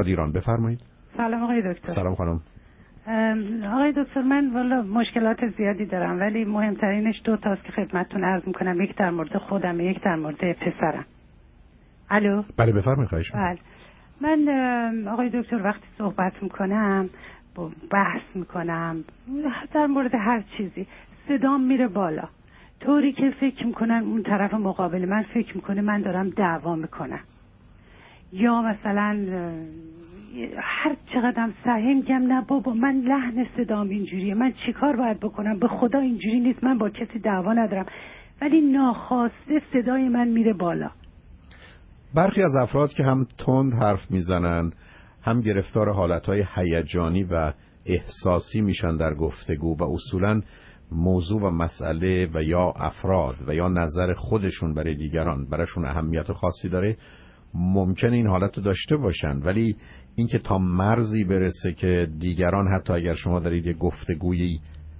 مشهد ایران. بفرمایید. سلام آقای دکتر. سلام خانم. آقای دکتر، من والا مشکلات زیادی دارم، ولی مهمترینش دو تاست که خدمتتون عرض میکنم. یک در مورد خودم، یک در مورد پسرم. الو. بله بفرمایید. خواهش می‌کنم. بله. من آقای دکتر وقتی صحبت میکنم، بحث میکنم در مورد هر چیزی، صدام میره بالا، طوری که فکر میکنن اون طرف مقابل من فکر میکنه من دارم دعوا میکنم، یا مثلا هر چقدرم سعی میگم نه بابا من لحن صدام اینجوریه، من چیکار باید بکنم، به خدا اینجوری نیست، من با کسی دعوا ندارم، ولی ناخواسته صدای من میره بالا. برخی از افراد که هم تند حرف میزنن، هم گرفتار حالتهای هیجانی و احساسی میشن در گفتگو و اصولاً موضوع و مسئله و یا افراد و یا نظر خودشون برای دیگران براشون اهمیت خاصی داره، ممکنه این حالت رو داشته باشن، ولی اینکه تا مرزی برسه که دیگران حتی اگر شما دارید یه گفتگویی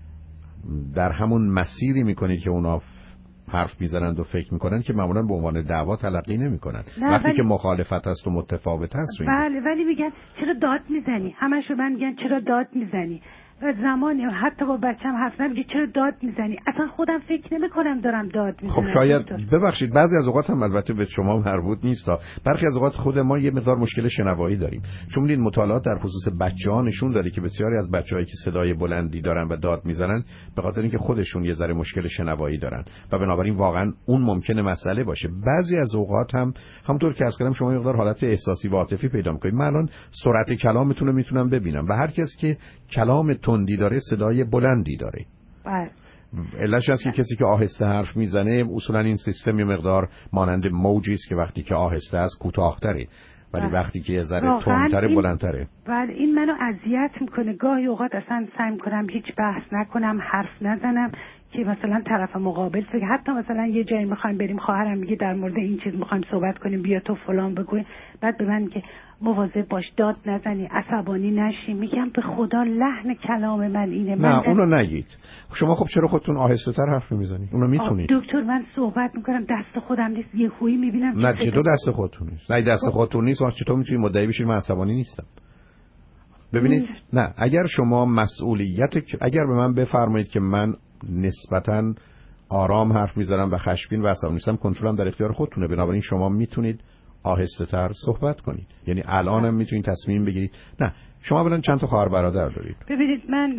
در همون مسیری میکنید که اونا حرف میزنند و فکر میکنن، که معمولا به عنوان دعوا تلقی نمیکنن. وقتی که مخالفت است و متفاوت است. بله، ولی میگن چرا داد میزنی؟ همش رو من میگن چرا داد میزنی؟ و زمانی حتی با بچم حرف نمیگه چرا داد میزنی؟ اصلا خودم فکر نمیکنم دارم داد میزنم. خب شاید ببخشید بعضی از اوقات هم البته به شما مربوط نیست، برخی از اوقات خود ما یه مقدار مشکل شنوایی داریم. چون این مطالعات در خصوص بچه‌ها نشون داده که بسیاری از بچه‌هایی که صدای بلندی دارن و داد میزنن به خاطر اینکه خودشون یه ذره مشکل شنوایی دارن و بنابراین واقعا اون ممکنه مسئله باشه. بعضی از اوقات هم همونطور که عرض کردم شما یه مقدار حالت احساسی و عاطفی پیدا می‌کنید. من الان سرعت کلامتون رو میتونم ببینم و هر کس که کلام تندی داره صدای بلندی داره. بله. علتش هست که کسی که آهسته حرف میزنه اصولا این سیستم یه مقدار مانند موجی است که وقتی که آهسته است کوتاه‌تره، ولی وقتی که یه ذره تندتره بلندتره. بله، این منو اذیت میکنه. گاهی اوقات اصلا سعی میکنم هیچ بحث نکنم، حرف نزنم که مثلا طرف مقابل فکر، حتی مثلا یه جایی میخوایم بریم، خواهرم میگه در مورد این چیز میخوایم صحبت کنیم، بیا تو فلان بگو، بعد به من میگه مواظب باش داد نزنی، عصبانی نشی. میگم به خدا لحن کلام من اینه. نه اونو نگید. شما خب چرا خودتون آهسته تر حرف میزنید؟ اونو میتونید. دکتر من صحبت میکنم دست خودم نیست، یه خویی میبینم. نه چطور دست خودتون نیست؟ نه دست خودتون نیست، واسه چطور میتونید مدعی بشید من عصبانی نیستم؟ ببینید نه، اگر شما مسئولیت، اگر به من بفرمایید که من نسبتاً آرام حرف میزنم و خشمگین و عصبانی نیستم، کنترلم در اختیار خودتونه. بنابراین شما میتونید آهسته تر صحبت کنید. یعنی الانم میتونید تصمیم بگیرید. نه شما الان چند تا خواهر برادر دارید؟ ببینید من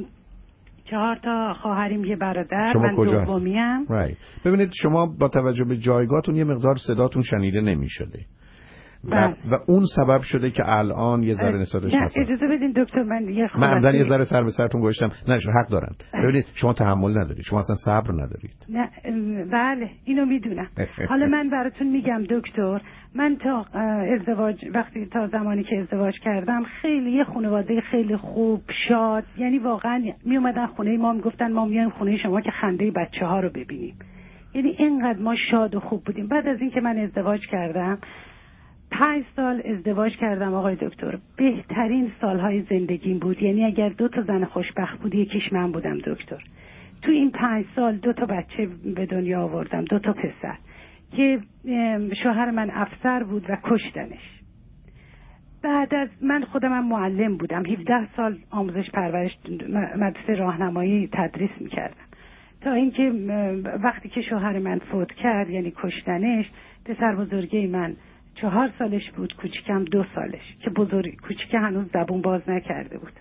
4 تا خواهریم، یه برادر، من دومیم. ببینید شما با توجه به جایگاهتون یه مقدار صداتون شنیده نمیشده و اون سبب شده که الان یه ذره نسبتش حساس. اجازه بدین دکتر من یه ذره سر به سرتون گذاشتم. نه شما حق دارن. ببینید شما تحمل ندارید، شما اصلا صبر ندارید. نه بله اینو میدونم. حالا من براتون میگم دکتر، من تا ازدواج، وقتی تا زمانی که ازدواج کردم، خیلی یه خانواده خیلی خوب، شاد، یعنی واقعا می اومدن خونه ما میگفتن ما میایم خونه شما که خنده بچه‌ها رو ببینیم. یعنی اینقدر ما شاد و خوب بودیم. بعد از اینکه من ازدواج کردم 5 سال ازدواج کردم آقای دکتر، بهترین سالهای زندگیم بود. یعنی اگر 2 تا زن خوشبخت بود یکیش من بودم دکتر. تو این 5 سال 2 تا بچه به دنیا آوردم، 2 تا پسر که شوهر من افسر بود و کشتنش. بعد از من خودم معلم بودم، 17 سال آموزش پرورش مدرسه راهنمایی تدریس میکردم، تا اینکه وقتی که شوهر من فوت کرد، یعنی کشتنش، پسر بزرگی من 4 سالش بود، کوچیکم 2 سالش، که کوچیک هنوز زبون باز نکرده بود.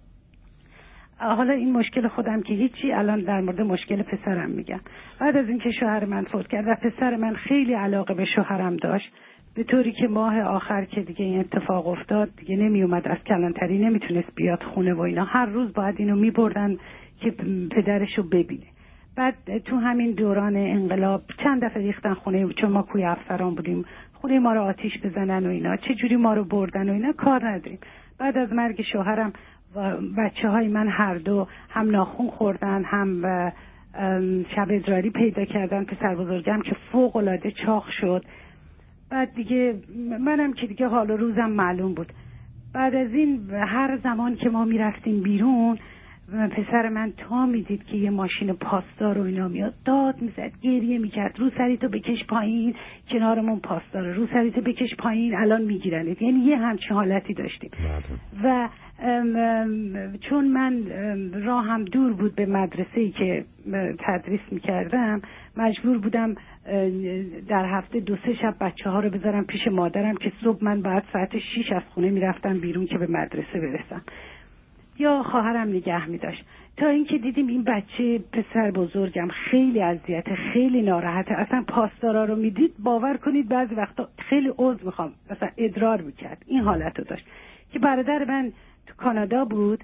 حالا این مشکل خودم که هیچی، الان در مورد مشکل پسرم میگم. بعد از اینکه شوهر من فوت کرد و پسر من خیلی علاقه به شوهرم داشت، به طوری که ماه آخر که دیگه این اتفاق افتاد دیگه نمی اومد، از کلانتری نمیتونست بیاد خونه و اینا، هر روز باید اینو میبردن که پدرشو ببینه. بعد تو همین دوران انقلاب چند دفعه ریختن خونه، چون ما کوی افسران بودیم، خونه ما رو آتیش بزنن و اینا، چه جوری ما رو بردن و اینا کار نداریم. بعد از مرگ شوهرم بچه‌های من هر دو هم ناخون خوردن، هم شب ادراری پیدا کردن. پسر بزرگم که فوق العاده چاق شد. بعد دیگه منم که دیگه حال و روزم معلوم بود. بعد از این هر زمان که ما میرفتیم بیرون، پسر من تا میدید که یه ماشین پاسدار و اینا میاد داد میزد، گریه میکرد، رو سریتو بکش پایین، کنارمون پاسداره، رو سریتو بکش پایین، الان میگیرنت. یعنی یه همچین حالتی داشتیم. و چون من راهم دور بود به مدرسه‌ای که تدریس میکردم، مجبور بودم در هفته 2-3 شب بچه‌ها رو بذارم پیش مادرم که صبح من بعد ساعت 6 از خونه میرفتم بیرون که به مدرسه برسم، یا خواهرم نگه می‌داشت. تا اینکه دیدیم این بچه پسر بزرگم خیلی اذیت، خیلی ناراحته، اصلا پاسدارا رو میدید باور کنید بعضی وقتا خیلی عذر میخوام مثلا ادرار میکرد. این حالت رو داشت که برادر من تو کانادا بود،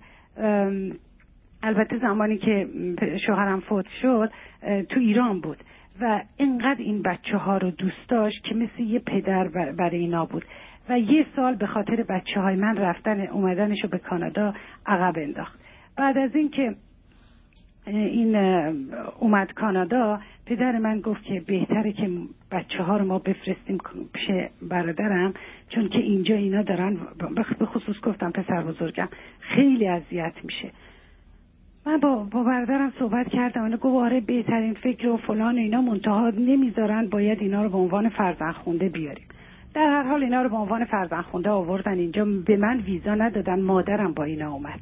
البته زمانی که شوهرم فوت شد تو ایران بود و اینقدر این بچه ها رو دوست داشت که مثل یه پدر برای اینا بود و یه سال به خاطر بچه های من رفتن اومدنشو به کانادا عقب انداخت. بعد از این که این اومد کانادا، پدر من گفت که بهتره که بچه ها رو ما بفرستیم پیش برادرم، چون که اینجا اینا دارن، به خصوص گفتم پسر بزرگم خیلی اذیت میشه. من با برادرم صحبت کردم، اون گفت آره بهترین فکر و فلان اینا، منتها نمیذارن، باید اینا رو به عنوان فرزند خونده بیاریم. در هر حال اینا رو به عنوان فرزند خونده آوردن اینجا، به من ویزا ندادن. مادرم با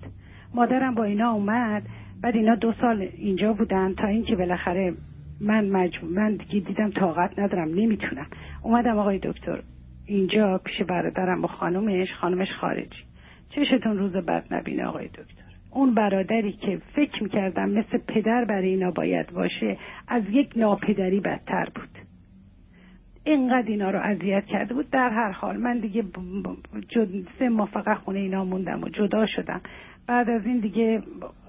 اینا اومد. بعد اینا 2 سال اینجا بودن تا اینکه بالاخره من دیگه دیدم طاقت ندارم، نمیتونم. اومدم آقای دکتر اینجا پیش برادرم و خانومش خارجی. چشتون روز بد نبینه آقای دکتر. اون برادری که فکر میکردم مثل پدر برای اینا باید باشه، از یک ناپدری بدتر بود. اینقدر اینا رو اذیت کرده بود. در هر حال من دیگه 3 ماه فقط خونه اینا موندم و جدا شدم. بعد از این دیگه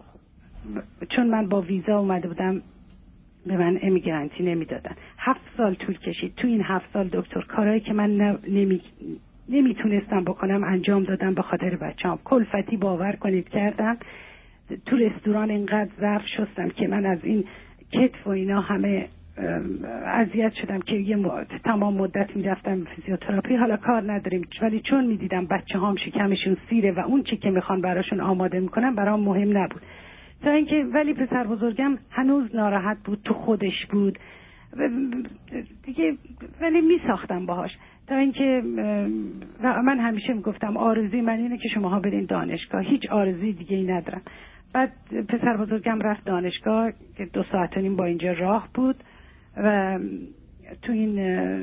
چون من با ویزا اومده بودم به من امیگرانتی نمیدادن. 7 سال طول کشید. تو این 7 سال دکتر کارهایی که من نمیتونستم بکنم انجام دادم به خاطر بچه‌ام. کلفتی باور کنید کردم. تو رستوران اینقدر ظرف شستم که من از این کتف و اینا همه اذیت شدم که تمام مدت میرفتم فیزیوتراپی. حالا کار نداریم، ولی چون میدیدم بچه‌هام شکمشون سیره و اون چی که میخوان براشون آماده میکنم برام مهم نبود. تا اینکه ولی پسر بزرگم هنوز ناراحت بود، تو خودش بود دیگه، ولی میساختم باهاش. تا اینکه من همیشه میگفتم آرزوی من اینه که شماها برین دانشگاه، هیچ آرزوی دیگه ای ندارم. بعد پسر بزرگم رفت دانشگاه که 2 ساعت و نیم با اینجا راه بود و تو این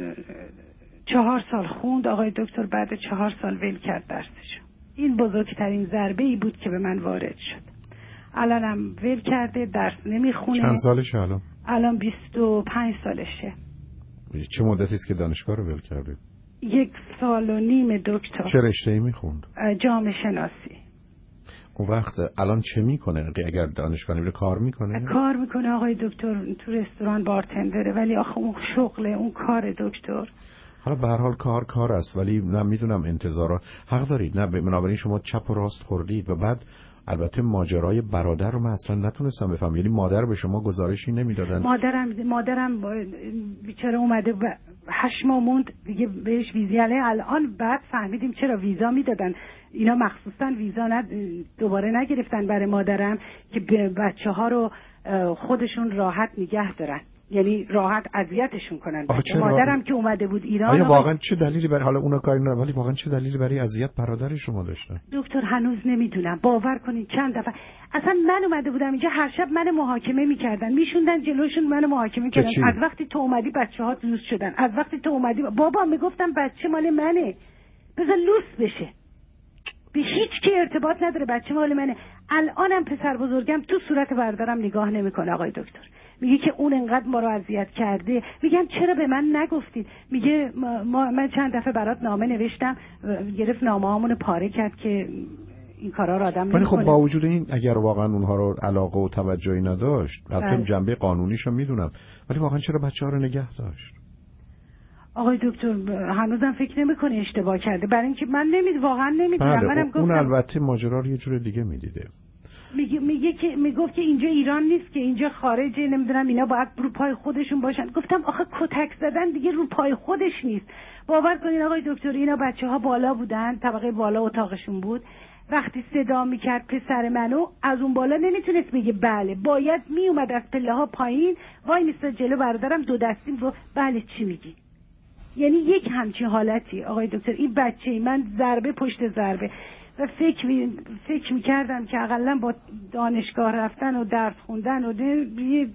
4 سال خوند آقای دکتر. بعد 4 سال ول کرد درسشو. این بزرگترین ضربه ای بود که به من وارد شد. الانم ول کرده، درس نمیخونه. چند سالشه الان؟ الان 25 سالشه. چه مدتی است که دانشگاه رو ول کرده؟ 1 سال و نیم دکتر. چه رشته‌ای میخوند؟ جامعه شناسی. اون وقت الان چه میکنه؟ اگر دانشگاه میره کار میکنه؟ کار میکنه آقای دکتر، تو رستوران بارتندره، ولی آخه اون شغله، اون کار دکتر. حالا به هر حال کار است، ولی نمیدونم انتظارا حق دارید. نه بنابراین شما چپ و راست خوردید. و بعد البته ماجرای برادر رو من اصلا نتونستم بفهم. یعنی مادر به شما گزارشی نمیدادن؟ مادرم بیچاره اومده 8 ماه موند دیگه بهش ویزا. الان بعد فهمیدیم چرا ویزا میدادن اینا، مخصوصا ویزا دوباره نگرفتن برای مادرم که بچه‌ها رو خودشون راحت نگه دارن، یعنی راحت اذیتشون کنن. مادرم که اومده بود ایران. آیا واقعا چه دلیلی برای، حالا اونا کاری ندارن، ولی واقعا چه دلیلی برای اذیت برادر شما داشتن؟ دکتر هنوز نمیدونم. باور کنید چند دفعه اصلا من اومده بودم اینجا، هر شب من محاکمه میکردن، میشوندن جلوشون من محاکمه کردن. از وقتی تو اومدی بچه‌ها دوست شدن، از وقتی تو اومدی بابا میگفتم بچه مال منه، بذار لوس بشه، به هیچ کی ارتباط نداره، بچه مال منه. الانم پسر بزرگم تو صورت برادرم نگاه نمیکنه آقای دکتر. میگه که اون انقدر ما رو اذیت کرده. میگم چرا به من نگفتید؟ میگه من چند دفعه برات نامه نوشتم، گرفت نامه‌هامون پاره کرد که این کارا رو آدم نمی‌کنه. ولی خب با وجود این اگر واقعا اونها رو علاقه و توجهی نداشت، البته جنبه قانونیشو میدونم، ولی واقعا چرا بچه‌ها رو نگه داشت؟ آقای دکتر هنوزم فکر نمی‌کنه اشتباه کرده، برای اینکه من واقعا نمیدونم. منم گفتم اون البته ماجرا رو یه جور دیگه میدیده. میگفت که اینجا ایران نیست، که اینجا خارجه، نمیدونم اینا باید رو پای خودشون باشن. گفتم آخه کتک زدن دیگه رو پای خودش نیست. باور کنین آقای دکتر، اینا بچه‌ها بالا بودن، طبقه بالا اتاقشون بود. وقتی صدا میکرد پسر منو، از اون بالا نمیتونست بگه بله، باید میومد از پله ها پایین، وای میستاد جلو برادرم، دو دستیم گفت بله چی میگی. یعنی یک همچین حالتی آقای دکتر. این بچه من ضربه پشت ضربه و فکر میکردم که اقلا با دانشگاه رفتن و درس خوندن و یه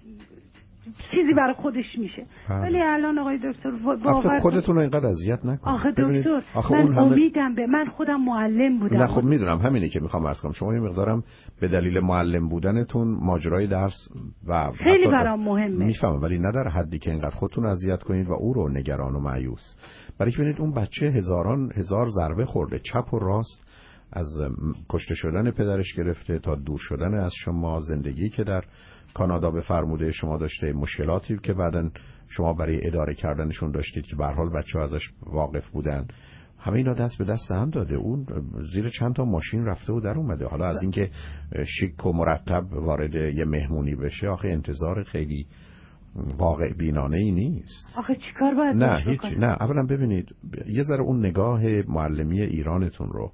چیزی برای خودش میشه. ولی الان آقای دکتر واقعا خودتون رو اینقدر اذیت نکنید. آخه دکتر من امیدم به من خودم معلم بودم. نه خب میدونم، همینه که میخوام عرض کنم. شما یه مقدارم به دلیل معلم بودنتون ماجرای درس و خیلی برام مهمه، میفهمم، ولی نه در حدی که اینقدر خودتون اذیت کنید و او رو نگران و مایوس. برای که ببینید اون بچه هزار ضربه خورده چپ و راست، از کشته شدن پدرش گرفته تا دور شدن از شما، زندگی که در کانادا به فرموده شما داشته، مشکلاتی که بعداً شما برای اداره کردنشون داشتید که به هر حال بچه‌ها ازش واقف بودن، همه اینا دست به دست هم داده. اون زیر چند تا ماشین رفته و در اومده. حالا از اینکه شیک و مرتب وارد یه مهمونی بشه، آخه انتظار خیلی واقع بینانه ای نیست. آخه چیکار باید نه اولا ببینید یه ذره اون نگاه معلمی ایرانتون رو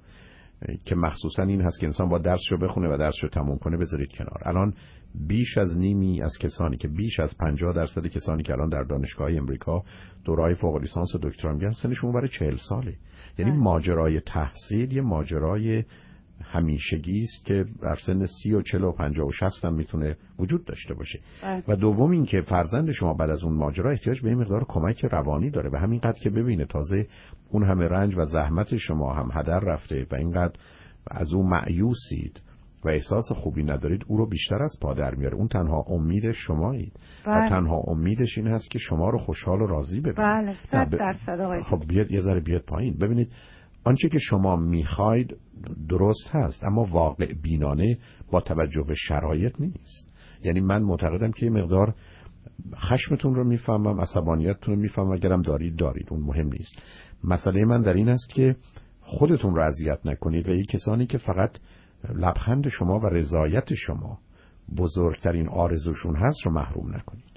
که مخصوصا این هست که انسان با درسشو بخونه و درسشو تموم کنه بذارید کنار. الان بیش از نیمی از کسانی که بیش از 50% کسانی که الان در دانشگاه امریکا دوره‌های فوق لیسانس و دکترا میگن سنشون برای 40 ساله. یعنی ماجرای تحصیل یه ماجرای همیشگی است که در سن 30 و 40 و 50 و 60 هم میتونه وجود داشته باشه. و دوم این که فرزند شما بعد از اون ماجرا احتیاج به این مقدار کمک روانی داره و همینقدر که ببینه تازه اون همه رنج و زحمت شما هم هدر رفته و اینقدر از اون مایوسید و احساس خوبی ندارید، او رو بیشتر از پا در میاره. اون تنها امید شمایید و تنها امیدش این هست که شما رو خوشحال و راضی ببینه. 100% آقای خب بیاد یه ذره بیاد پایین. ببینید آنچه که شما میخواید درست هست، اما واقع بینانه با توجه به شرایط نیست. یعنی من معتقدم که یه مقدار خشمتون رو میفهمم، عصبانیتتون رو میفهمم، اگرم دارید اون مهم نیست. مسئله من در این است که خودتون رو اذیت نکنید و یک کسانی که فقط لبخند شما و رضایت شما بزرگترین آرزوشون هست رو محروم نکنید.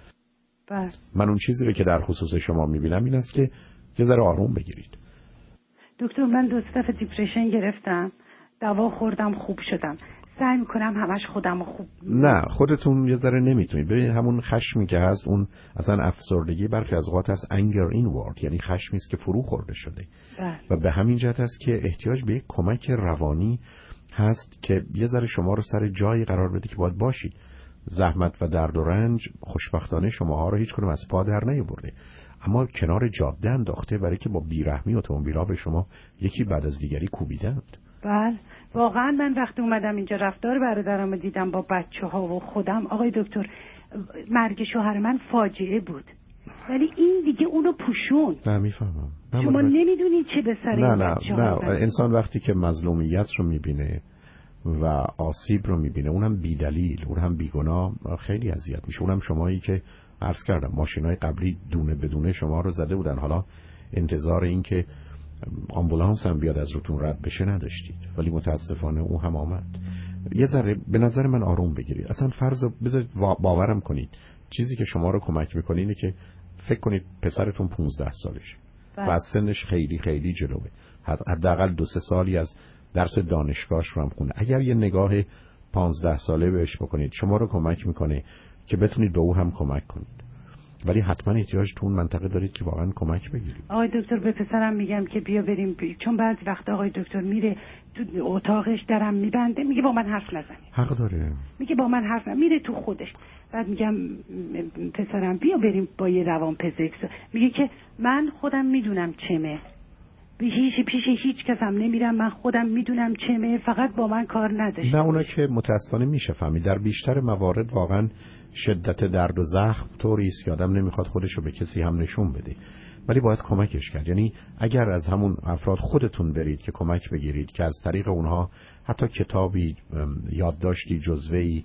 من اون چیزی رو که در خصوص شما میبینم این است که یه ذره آروم بگیرید. دکتر من 2 دفعه دیپرشن گرفتم، دوا خوردم، خوب شدم. سعی میکنم همش خودم خوب. نه خودتون یه ذره نمیتونید. ببینید همون خشمی که هست، اون اصلا افسردگی برخی از اوقات هست anger inward، یعنی خشمی است که فرو خورده شده. و به همین جهت است که احتیاج به یک کمک روانی هست که یه ذره شما رو سر جایی قرار بده که باید باشید. زحمت و درد و رنج خوشبختانه شماها رو هیچ کنم از پا در نیاورده، اما کنار جاده انداخته برای که با بیرحمی اتومبیل‌ها به شما یکی بعد از دیگری کوبیدند. بله واقعا من وقتی اومدم اینجا رفتار برادرم رو دیدم با بچه‌ها و خودم، آقای دکتر مرگ شوهر من فاجعه بود، ولی این دیگه اونو پوشون. نه میفهمم. شما نمیدونید چه به سر این بچه‌ها. نه انسان وقتی که مظلومیت رو میبینه و آسیب رو میبینه، اونم بی دلیل، اون هم بیگناه، خیلی اذیت میشه. اونم شمایی که عرض کردم ماشینای قبلی دونه بدونه شما رو زده بودن، حالا انتظار این که آمبولانس هم بیاد از روتون رد بشه نداشتید، ولی متاسفانه او هم آمد. یه ذره به نظر من آروم بگیرید. اصلا فرض بذارید باورم کنید چیزی که شما رو کمک میکنه اینه که فکر کنید پسرتون 15 سالشه و از سنش خیلی خیلی جلوه، حداقل 2-3 سالی از درس دانشگاهش رو هم خونه. اگر یه نگاه 15 ساله بهش بکنید شما رو کمک میکنه که بتونید به او هم کمک کنید. ولی حتما احتیاج تو اون منطقه دارید که واقعا کمک بگیرید. آقای دکتر به پسرم میگم که بیا بریم چون بعضی وقت آقای دکتر میره تو اتاقش درم میبنده، میگه با من حرف نزنی. حق داره. میگه با من حرف نزنی، میره تو خودش. بعد میگم پسرم بیا بریم با یه روانپزشک. میگه که من خودم میدونم چمه، پیش هیچ کس هم نمیرم، من خودم میدونم چمه، فقط با من کار نداشته. نه اونا که متاسفانه میشه فهمید. در بیشتر موارد واقعا شدت درد و زخم طوری است که آدم نمیخواد خودش رو به کسی هم نشون بده، ولی باید کمکش کرد. یعنی اگر از همون افراد خودتون برید که کمک بگیرید که از طریق اونها حتی کتابی، یادداشتی، جزوه‌ای،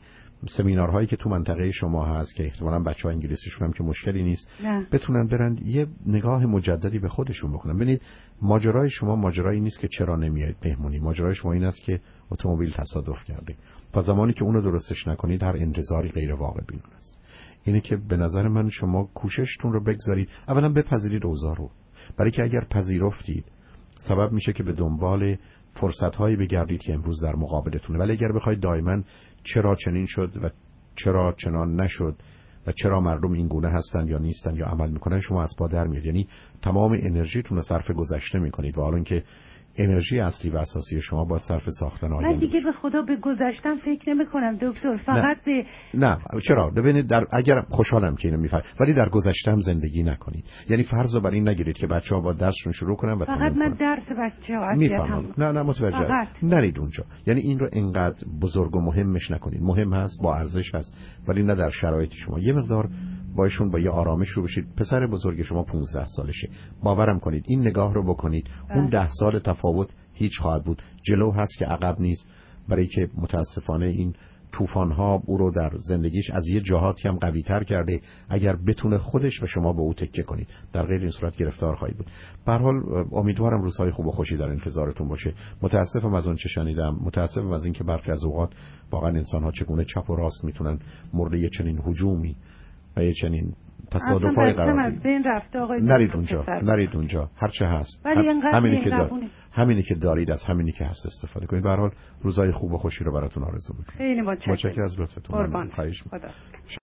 سمینارهایی که تو منطقه شما هست که احتمالاً بچه‌ها انگلیسیشون هم که مشکلی نیست بتونن برن یه نگاه مجددی به خودشون بکنن. ببینید ماجرای شما ماجرایی نیست که چرا نمیایید مهمونی، ماجرای شما این است که اتومبیل تصادف کرده. تا زمانی که اونو درستش نکنید هر انتظاری غیر واقع بینانه است. اینه که به نظر من شما کوششتون رو بگذارید، اولا بپذیرید اوضاع رو، برای که اگر پذیرفتید سبب میشه که به دنبال فرصت‌هایی بگردید که امروز در مقابلتونه. ولی اگر بخواید دائما چرا چنین شد و چرا چنان نشد و چرا مردم این گونه هستن یا نیستن یا عمل میکنن، شما از پا در میاد. یعنی تمام انرژیتون رو صرف گذشته میکنید و حالا اینکه انرژی اصلی و اساسی شما با صرف ساختن آینده. من دیگه به خدا به گذشتم فکر نمی‌کنم دکتر، فقط نه چرا؟ ببینید اگر خوشحالم که اینو میفهمید، ولی در گذشتم زندگی نکنید. یعنی فرض رو بر این نگیرید که بچه‌ها با درسشون شروع کنن و فقط من درس بچه‌ها اذیتم. نه متوجه نرید اونجا. یعنی این رو انقدر بزرگ و مهمش نکنید. مهم هست، با ارزش هست، ولی نه در شرایط شما. یه مقدار باشون با یه آرامش رو بشید. پسر بزرگ شما 15 سالشه، باورم کنید این نگاه رو بکنید اون 10 سال تفاوت هیچ خواهد بود. جلو هست که عقب نیست، برای که متاسفانه این طوفان‌ها او رو در زندگیش از یه جهاتی هم قوی‌تر کرده. اگر بتونه خودش و شما به او تکیه کنید، در غیر این صورت گرفتار خواهید بود. به هر حال امیدوارم روزهای خوب و خوشی در انتظارتون باشه. متاسفم از اون چه شنیدم، متاسفم از اینکه برخی از اوقات واقعا انسان‌ها چگونه چپ و راست میتونن مورد یه چنین هجومی و یه چنین تصادف‌های قرار بگیرن. نرید اونجا هر چه هست همینی که دارید از همینی که هست استفاده کنید. به هر حال روزهای خوب و خوشی رو براتون آرزو می‌کنم. خیلی متشکرم از لطفتون. قربان. خواهش می‌کنم.